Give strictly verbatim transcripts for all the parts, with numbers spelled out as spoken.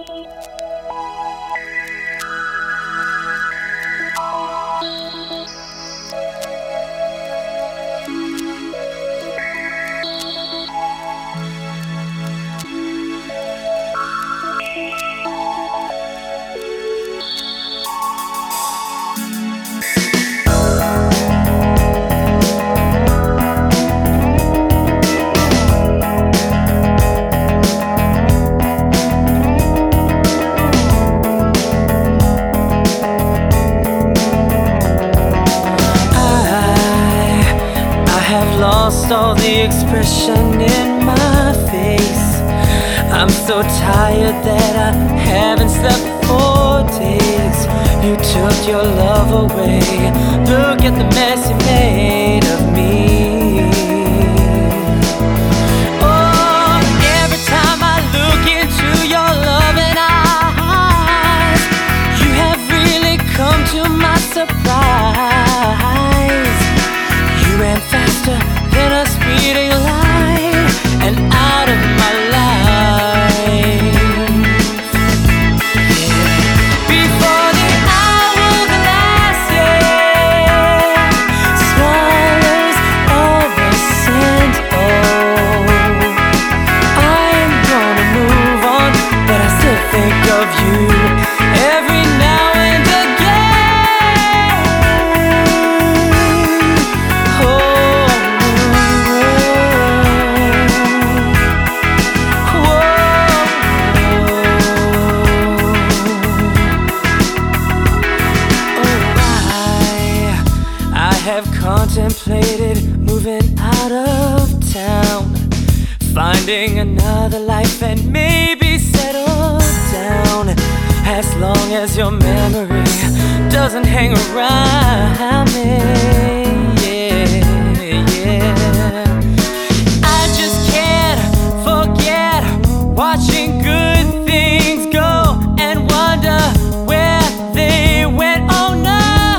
Lost all the expression in my face. I'm so tired that I haven't slept for days. You took your love away. Look at the mess you made of me. Oh, every time I look into your loving eyes, you have really come to my surprise. You ran faster than a speeding light and out of my life. Before the hourglass, yeah, swallows all the sand. Oh, I am gonna move on, but I still think of you every now and again. Have contemplated moving out of town, finding another life and maybe settle down, as long as your memory doesn't hang around me. Yeah, yeah. I just can't forget watching good things go and wonder where they went. Oh no,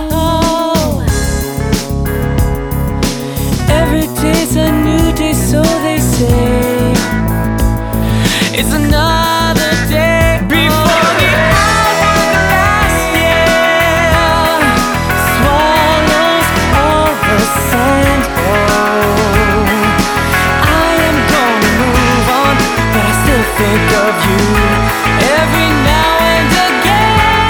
every day's a new day, so they say. It's another day before the hourglass, yeah, swallows all the sand. Oh, I am gonna move on, but I still think of you every now and again.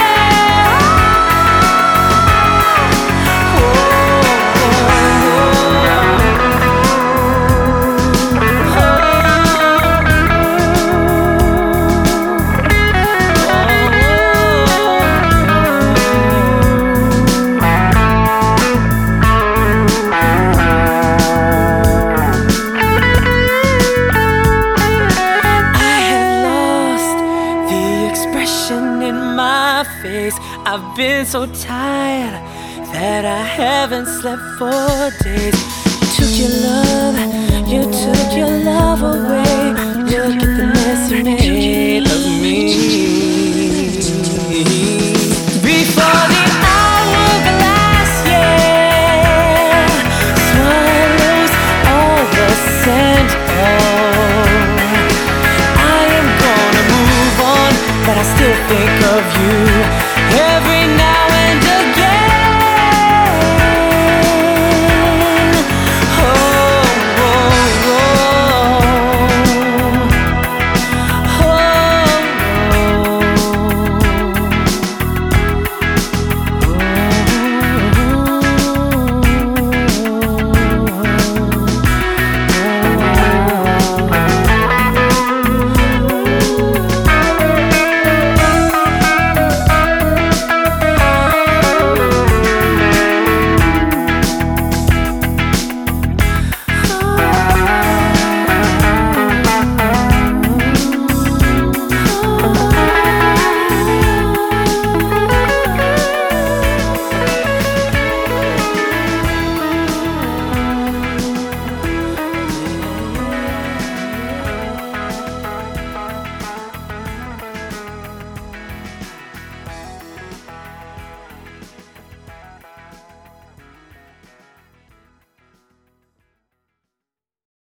In my face, I've been so tired that I haven't slept for days. You took your love, you took your love away. Look at the mess you made.